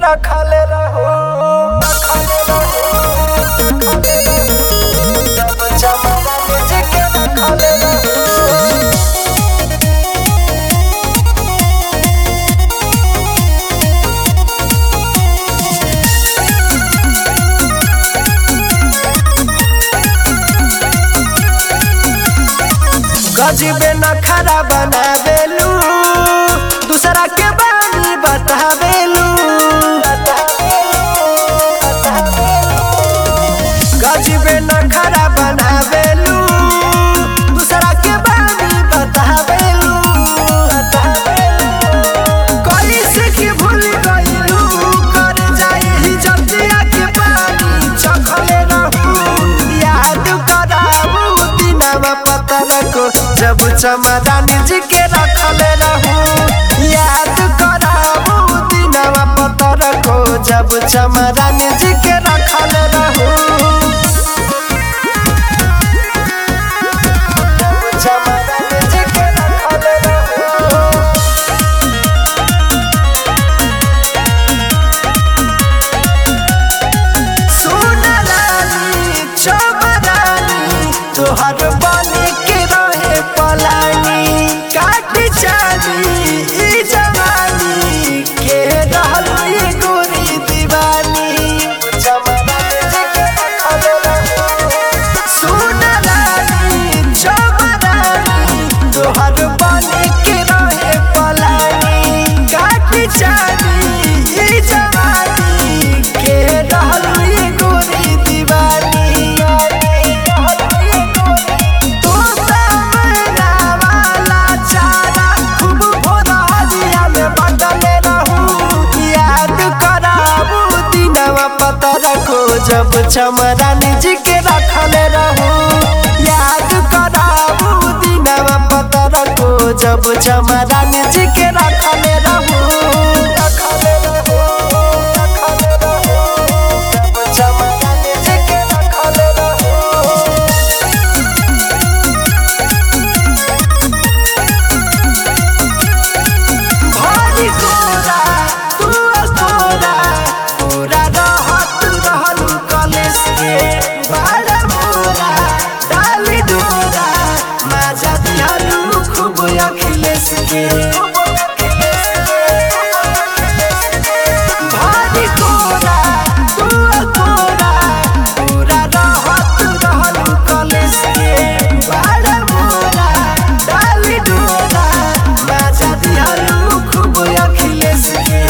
रखले रहो जब चमरानी जी के रखले रहो। गजबे नखरा बनावेलू दूसरा के बानी बतावेलू गजबे नखरा बनावेलू दूसरा के बानी बतावेलू कैसे की भूल गइलू कर जाई जतिया के पानी चखले रहू याद कराऊ दिनवा पता रखो जब चमरानी जी के रखले रहू याद कराऊ दिनवा पता रखो जब चमरानी जी के रखले रहू। चमरानी जी के रखले रहू सोना रानी चमरानी तोहर बने के रहे पलानी काट जानी ई जवानी के रहली गोरी दीवानी। चमरानी जी के रखले रहू सोना रानी चमरानी तोहर बने के रहे पलानी काट जानी ई जवानी के रहली गोरी दीवानी। जब चमरानी जी के रखले रहू याद कराऊ दिनवा पता रखो जब चमरानी जी के रखले रहू रखले रहू रखले रहू जब चमरानी जी के रखले रहू। भारी गोरा तू गोरा पूरा रहत रहलू कलेस के बाड़ा मोरा डाली डोरा माजा दिहलू खूब अखिलेश के। भारी गोरा तू गोरा पूरा रहत रहलू कलेस के बाड़ा मोरा डाली डोरा माजा दिहलू खूब अखिलेश के।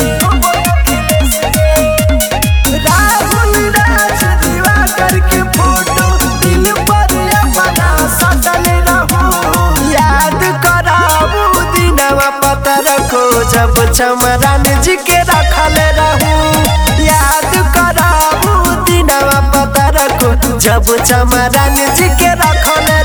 राहुल राज दीवा करके फोटो दिल पर अपना सटले रहू याद कराऊ दिनवा पता रखो जब चमरानी जी के रखले रहू याद कराऊ दिनवा पता रखो जब चमरानी जी के रखले